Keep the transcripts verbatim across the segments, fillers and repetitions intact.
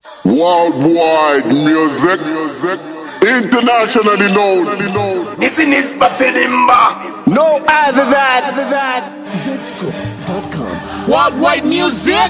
Worldwide music, internationally known. This is Basilimba. No other than Zscope dot com. Worldwide music.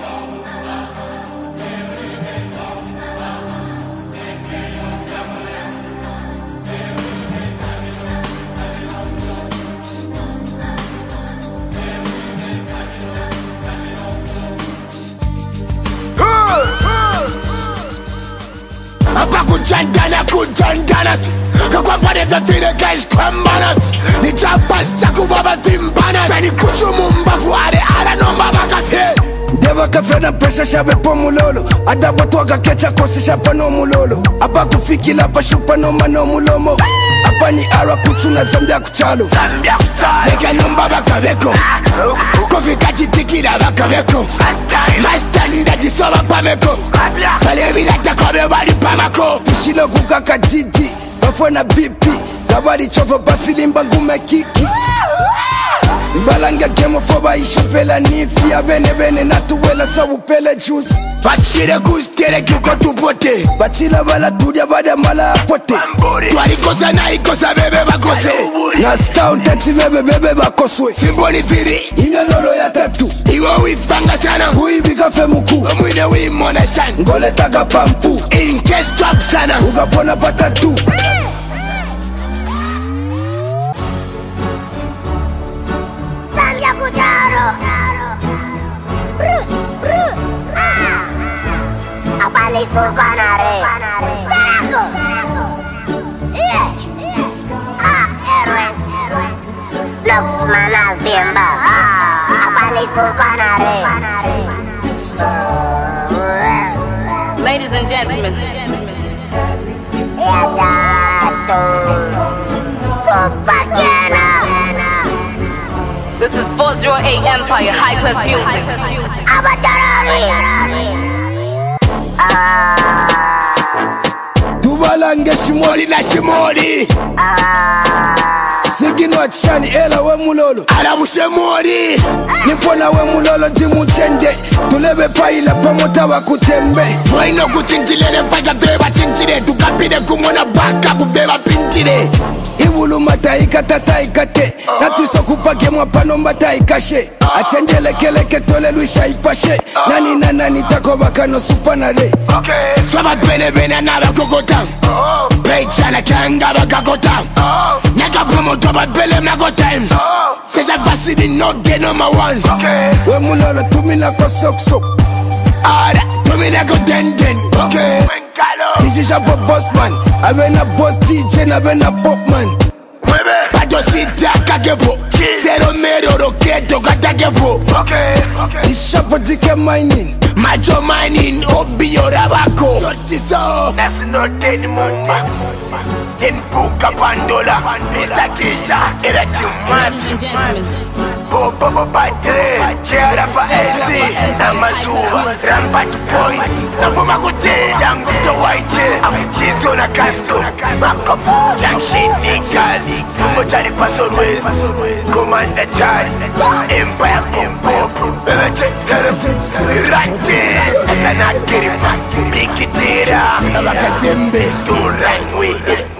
Kujandana kujandana Kakwambane zatire guys kwambana Nijabasa kubaba timbana Beni kuchumu mbavu are ara nomba bakase Deva kafena pesha shabe po mulolo Adaba tuwaga kecha kosi shapa no mulolo Aba kufikila pa shupa no mano mulomo Apa ni ara kuchuna zambia kuchalo Zambia kuchalo Lega nomba baka veko Kofi kachi tikira baka veko Mastanda disoba pameko Palevi lata kobe wadi pamako Tushilo kukaka jiji Bafona bipi Gabadi chofo Basilimba ngume kiki Balanga game foba ishofela nifi ya bene bene natuwela sawu pele juice Bachire gustere kyuko tupote Bachila bala tudia bada mala apote Tuari kosa na ikosa bebe bakose Na star tati bebe bebe bakoswe Simboli firi Ina lolo ya tatu Iwo wifanga sana Uibika fe muku Omwine wimona sana Ngole taga pampu In case trap sana Ugapona patatu Zambia Kujaro. Brr, brr, ah. Apale Sulfana re. Zarago. Yeah. Ah, héroes. Flow Manal Tiemba. Ah, Apale Sulfana re. Ladies and gentlemen, Ya dato. Super Jana. this is four oh eight Empire High Class Music. Abatarari. Ah. Tubalange shimoli Moli na shimoli Sigino achani ela we mulolo Arabuse mori Nipona we mulolo timu chende Tulebe paila pamota wa kutembe Mwaino kutintilele mpaka beba tintile Tukapide kumona baka kubeba pintile Iwulu mata ikatata ikate Natuso kupake mwapano mbata ikashe Achenjele keleke tole luisha ipashe Nani na nani tako bakano supanare Swaba bene bene na bakokota Peitzana kanga bakakota Naka promoto ba bele mnakota Sesa vasidi no get number one We mulolo tumina ko sok sok Ara, tumina ko den den Okay This is a boss man Abe na boss D J na be na pop man Pato sita kakepo Zero mero roketo katakepo This shop a dike mining Macho mining, obio rabako Sotiso That's not any mumba In Buka Pandola Mister Kisha, era chumma Ladies and gentlemen, Bobo Batre, Chiara pa Esi Namazua, Rampart Point Napoma Kute, Yango to White Avichizo na Casco Makopo, Junction Nikas Mochari Paso West Commander Chad Empire Pompo Bebe Check Rante Atana Kiripa Bikitira Abakazembe Turangwe